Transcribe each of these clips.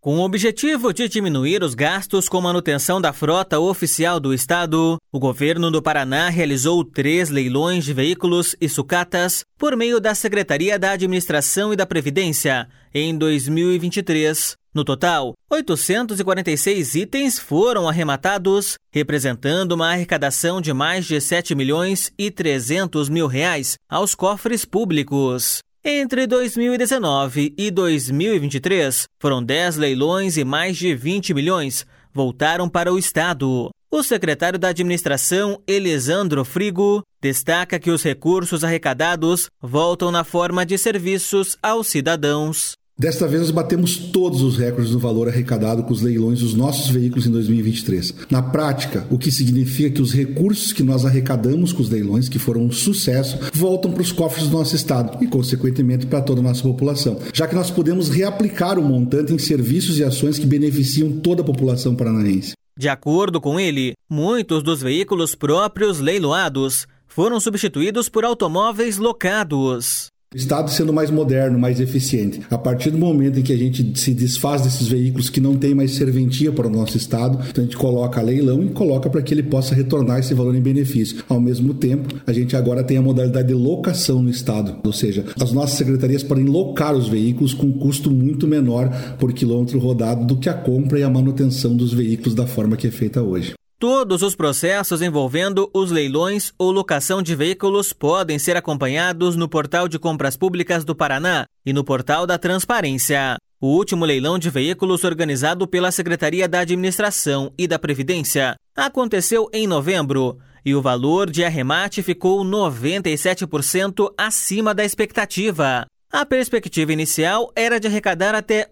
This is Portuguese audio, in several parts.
Com o objetivo de diminuir os gastos com manutenção da frota oficial do Estado, o governo do Paraná realizou 3 leilões de veículos e sucatas por meio da Secretaria da Administração e da Previdência em 2023. No total, 846 itens foram arrematados, representando uma arrecadação de mais de 7 milhões e 300 mil reais aos cofres públicos. Entre 2019 e 2023, foram 10 leilões e mais de 20 milhões voltaram para o Estado. O secretário da Administração, Elisandro Frigo, destaca que os recursos arrecadados voltam na forma de serviços aos cidadãos. Desta vez nós batemos todos os recordes do valor arrecadado com os leilões dos nossos veículos em 2023. Na prática, o que significa que os recursos que nós arrecadamos com os leilões, que foram um sucesso, voltam para os cofres do nosso Estado e, consequentemente, para toda a nossa população, já que nós podemos reaplicar o montante em serviços e ações que beneficiam toda a população paranaense. De acordo com ele, muitos dos veículos próprios leiloados foram substituídos por automóveis locados. O Estado sendo mais moderno, mais eficiente. A partir do momento em que a gente se desfaz desses veículos que não têm mais serventia para o nosso Estado, então a gente coloca a leilão e coloca para que ele possa retornar esse valor em benefício. Ao mesmo tempo, a gente agora tem a modalidade de locação no Estado, ou seja, as nossas secretarias podem locar os veículos com um custo muito menor por quilômetro rodado do que a compra e a manutenção dos veículos da forma que é feita hoje. Todos os processos envolvendo os leilões ou locação de veículos podem ser acompanhados no Portal de Compras Públicas do Paraná e no Portal da Transparência. O último leilão de veículos organizado pela Secretaria da Administração e da Previdência aconteceu em novembro e o valor de arremate ficou 97% acima da expectativa. A perspectiva inicial era de arrecadar até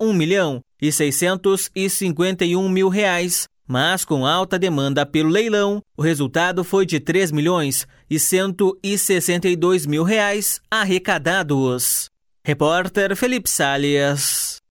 R$1.651.000. Mas com alta demanda pelo leilão, o resultado foi de R$3.162.000 arrecadados. Repórter Felipe Salles.